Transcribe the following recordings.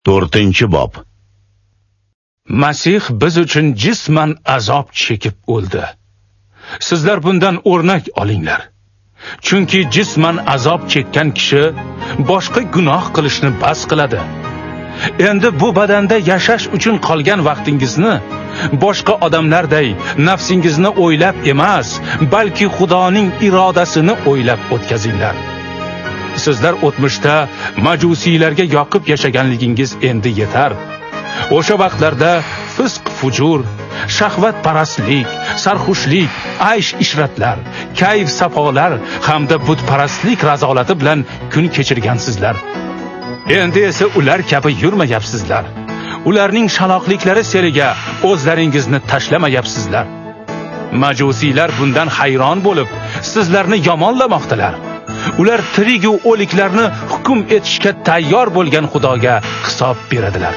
4-bob. Masih biz uchun jisman azob chekib o'ldi. Sizlar bundan o'rnak olinglar. Chunki jisman azob chekkan kishi boshqa gunoh qilishni bas qiladi. Endi bu badanda yashash uchun qolgan vaqtingizni boshqa odamlarday nafsingizni o'ylab emas, balki Xudoning irodasini o'ylab o'tkazinglar. Sizlar o'tmishda majusiylarga yoqib yashaganligingiz endi yetar. O'sha vaqtlarda fisq, fujur, shahvat parastlik, sarxushlik, aysh-ishratlar, kayf safolar hamda butparastlik razolati bilan kun kechirgansizlar. Endi esa ular kabi yurmayapsizlar. Ularning shaloqliklari seriga o'zlaringizni tashlamayapsizlar. Majusiylar bundan hayron bo'lib, sizlarni yomonlamoqdalar. Ular tirik va o'liklarni hukm etishga tayyor bo'lgan Xudoga hisob beradilar.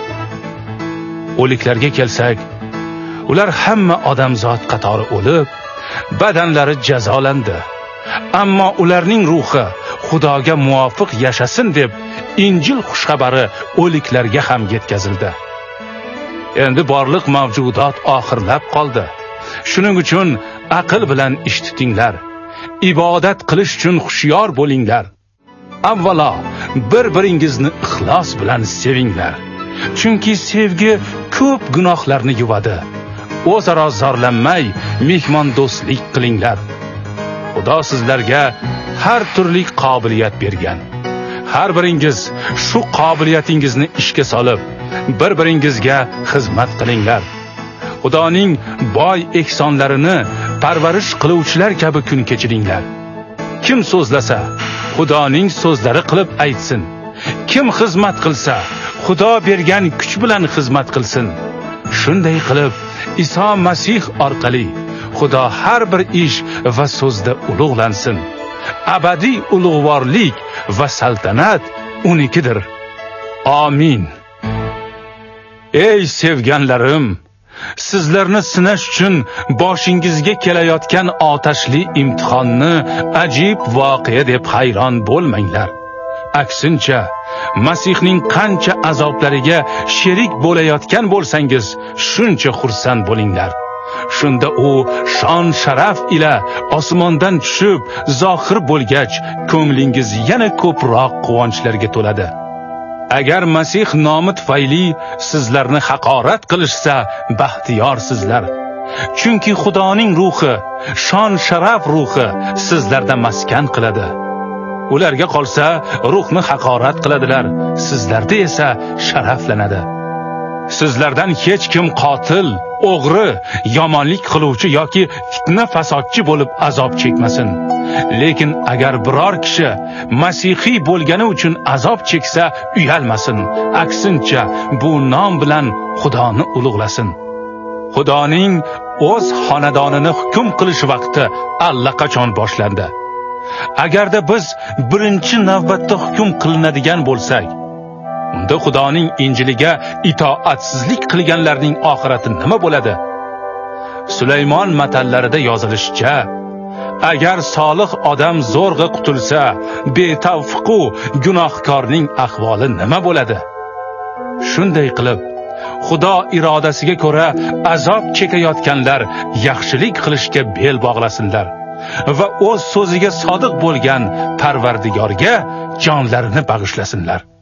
O'liklarga kelsak, ular hamma odamzod qatori o'lib, badanlari jazolandi. Ammo ularning ruhi Xudoga muvofiq yashasin deb Injil xushxabari o'liklarga ham yetkazildi. Endi borliq mavjudot oxirlab qoldi. Shuning uchun aql bilan ish tutinglar. Ibodat qilish uchun xushyor bo'linglar. Avvalo, bir-biringizni ixlos bilan sevinglar. Chunki sevgi ko'p gunohlarni yuvadi. O'zaro zorlanmay, mehmondo'stlik qilinglar. Xudo sizlarga har turli qobiliyat bergan. Har biringiz shu qobiliyatingizni ishga solib, bir-biringizga xizmat qilinglar. Xudoning boy ehsonlarini parvarish qiluvchilar kabi kun kechiringlar. Kim so'zlasa, Xudoning so'zlari qilib aytsin. Kim xizmat qilsa, Xudo bergan kuch bilan xizmat qilsin. Shunday qilib, Iso Masih orqali Xudo har bir ish va so'zda ulug'lansin. Abadiy ulug'vorlik va saltanat unikidir. Amin. Ey sevganlarim, sizlarni sinash uchun boshingizga kelayotgan otashli imtihonni ajib voqea deb hayron bo'lmanglar. Aksincha, Masihning qancha azoblariga sherik bo'layotgan bo'lsangiz, shuncha xursand bo'linglar. Shunda u shon sharaf ila osmondan tushib zohir bo'lgach, ko'nglingiz yana ko'proq quvonchlarga to'ladi. Agar Masih nomi tufayli sizlarni haqorat qilishsa, baxtiyorsizlar. Chunki Xudoning ruhi, shon sharaf ruhi sizlarda maskan qiladi. Ularga qolsa, ruhni haqorat qiladilar, sizlarda esa sharaflanadi. Sizlardan hech kim qotil, o'g'ri, yomonlik qiluvchi yoki fitna fasodchi bo'lib azob chekmasin. Lekin agar biror kishi masihiy bo'lgani uchun azob cheksa, uyalmasin. Aksincha, bu nom bilan Xudoni ulug'lasin. Xudoning o'z xonadonini hukm qilish vaqti allaqachon boshlandi. Agarda biz birinchi navbatda hukm qilinadigan bo'lsak, unda Xudoning Injiliga itoatsizlik qilganlarning oxirati nima bo'ladi? Sulaymon matallarida yozilishicha, agar solih odam zo'rg'a qutulsa, betavfiqu gunohkorning ahvoli nima bo'ladi? Shunday qilib, Xudo irodasiga ko'ra azob chekayotganlar yaxshilik qilishga bel bog'lasinlar va o'z so'ziga sodiq bo'lgan Parvardigorga jonlarini bag'ishlasinlar.